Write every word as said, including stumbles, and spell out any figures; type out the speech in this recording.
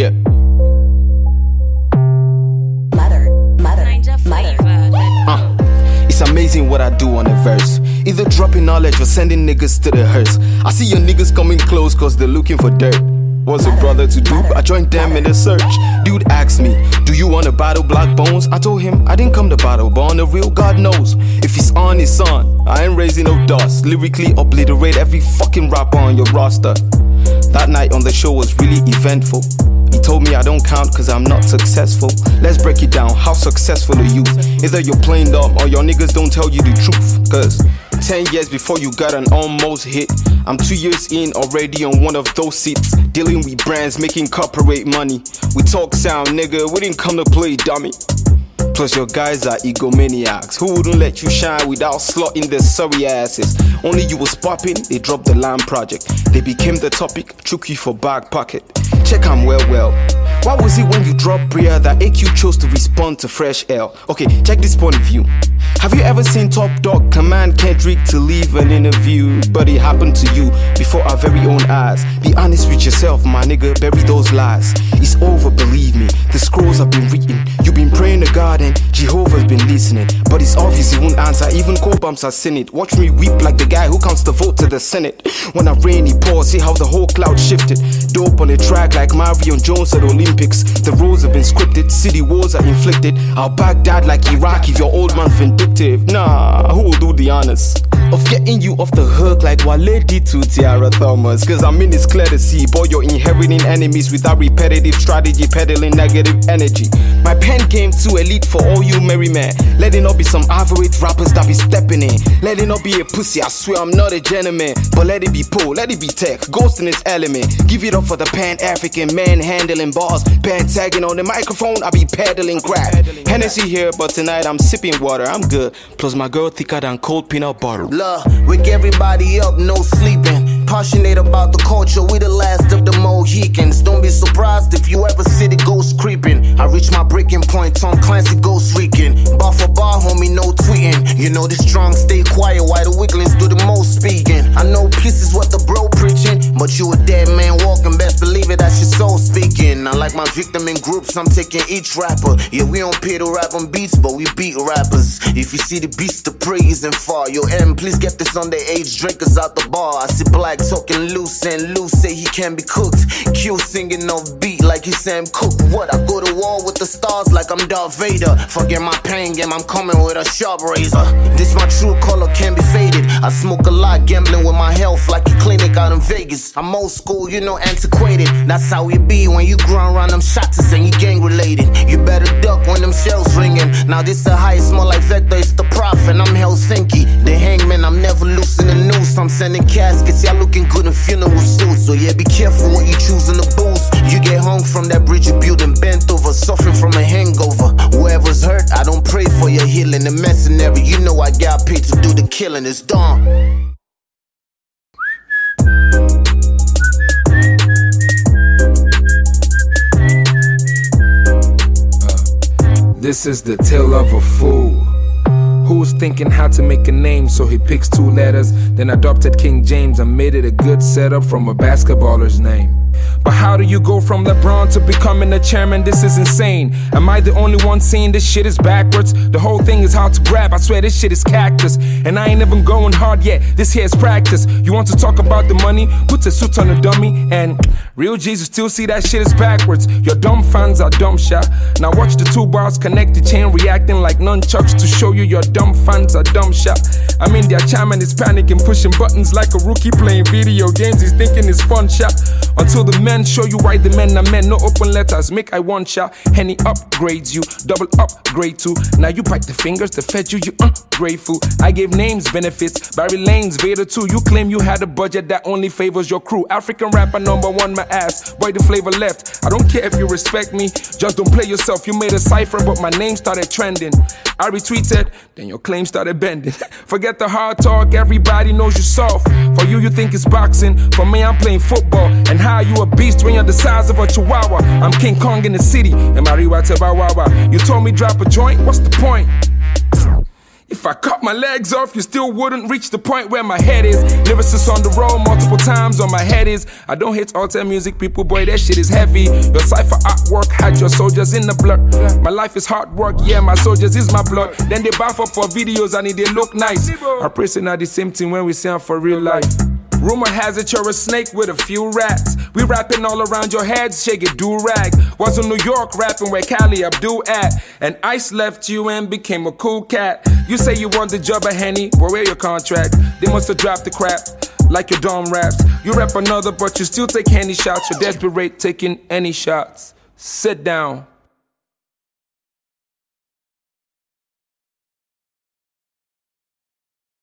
Yeah. Mother, mother, mother. Uh, it's amazing what I do on a verse. Either dropping knowledge or sending niggas to the hearse. I see your niggas coming close cause they're looking for dirt. What's a brother to do? I joined them in the search. Dude asked me, do you want to battle Black Bones? I told him, I didn't come to battle, but on the real, God knows. If he's on, it's on. I ain't raising no dust. Lyrically obliterate every fucking rapper on your roster. That night on the show was really eventful. He told me I don't count cause I'm not successful. Let's break it down, how successful are you? Either you're playing dumb or your niggas don't tell you the truth. Cause ten years before you got an almost hit, I'm two years in already on one of those seats. Dealing with brands, making corporate money. We talk sound, nigga, we didn't come to play, dummy. Plus your guys are egomaniacs who wouldn't let you shine without slotting their sorry asses. Only you was popping, they dropped the Lamb Project. They became the topic, took you for back pocket. Check I'm well well. Why was it when you dropped Bria that A Q chose to respond to Fresh L? Okay, check this point of view. Have you ever seen Top Dog command Kendrick to leave an interview? But it happened to you before our very own eyes. Be honest with yourself, my nigga, bury those lies. It's over, believe me, the scrolls have been written. You've been praying to God and Jehovah's been listening. But it's obvious he won't answer, even cold bumps are seen it. Watch me weep like the guy who counts the vote to the Senate. When I rain, he pours, see how the whole cloud shifted. Dope on the track like Marion Jones at Olympics. The roles have been scripted, city wars are inflicted. I'll Baghdad like Iraq if your old man vindictive. Nah, who will do the honors of getting you off the hook like Wale did to Tiara Thomas? Cause I mean it's clear to see, boy, you're inheriting enemies without repetitive strategy, peddling negative energy. My pen came too elite for all you merry men. Let it not be some average rappers that be stepping in. Let it not be a pussy, I swear I'm not a gentleman. But let it be Poe, let it be tech, ghost in its element. Give it up for the Pan-African man handling bars. Pan tagging on the microphone, I be peddling crap. Hennessy here, but tonight I'm sipping water, I'm good. Plus my girl thicker than cold peanut butter. Love, wake everybody up, no sleeping. Passionate about the culture, we the last of the Mohicans. Don't be surprised if you ever see the ghost creeping. I reach my breaking point, Tom Clancy ghost reeking. Bar for bar, homie, no tweeting. You know the strong stay quiet, while the wigglings do the most speaking. I know peace is what the bro preaching, but you a dead man walking, best believe it, that's your soul speaking. I like my victim in groups, I'm taking each rapper. Yeah, we don't pay to rap on beats, but we beat rappers. If you see the beast, the praise and far. Yo, M, please get this underage drinkers out the bar. I see Black talking loose and loose say he can be cooked. Q singing off beat like he's Sam Cooke. What, I go to war with the stars like I'm Darth Vader. Forget my pain game, I'm coming with a sharp razor. This my true color, can't be faded. I smoke a lot, gambling with my health like a clinic out in Vegas. I'm old school, you know, antiquated. That's how it be when you grow around them shots and you gang related. You better duck when them shells ringing. Now this the highest, more like Vector, it's the prophet. I'm Helsinki, the hangman, I'm never losing the noose. I'm sending caskets, y'all looking good in funeral suits. So yeah, be careful what you choose in the booze. You get hung from that bridge you built and bent over, suffering from a hangover. Whoever's hurt, I don't pray for your healing. The mercenary, you know I got paid to do the killing. It's done. This is the tale of a fool who's thinking how to make a name, so he picks two letters, then adopted King James and made it a good setup from a basketballer's name. But how do you go from LeBron to becoming a chairman? This is insane. Am I the only one seeing this shit is backwards? The whole thing is hard to grab, I swear this shit is cactus. And I ain't even going hard yet, this here is practice. You want to talk about the money? Put a suit on a dummy. And real Jesus still see that shit is backwards. Your dumb fans are dumb shot. Now watch the two bars connect the chain, reacting like nunchucks to show you your dumb fans are dumb shot. I mean their chairman is panicking, pushing buttons like a rookie playing video games. He's thinking it's fun shot. Until the men show you why the men are men. No open letters, make I one shot. Henny upgrades you, double upgrade too. Now you bite the fingers that fed you, you ungrateful. I gave names, benefits, Barry Lanes, Vader too. You claim you had a budget that only favors your crew. African rapper number one, my ass, boy the flavor left. I don't care if you respect me, just don't play yourself. You made a cipher but my name started trending. I retweeted, then your claim started bending. Forget the hard talk, everybody knows you soft. For you, you think it's boxing. For me, I'm playing football. And how you a beast when you're the size of a chihuahua? I'm King Kong in the city, and Mariwa Tebawawa. You told me drop a joint, what's the point? If I cut my legs off, you still wouldn't reach the point where my head is. Lyricists on the road multiple times on my head is. I don't hate alter music, people, boy, that shit is heavy. Your cypher artwork had your soldiers in the blood. My life is hard work, yeah, my soldiers is my blood. Then they buff up for videos and they look nice. I pray say not the same thing when we say I'm for real life. Rumor has it you're a snake with a few rats. We rapping all around your heads, shake it do-rag. Was in New York rapping where Cali Abdul at. And Ice left you and became a cool cat. You say you want the job of Henny, well, where your contract? They must have dropped the crap, like your dumb raps. You rap another but you still take Henny shots. You're desperate taking any shots. Sit down.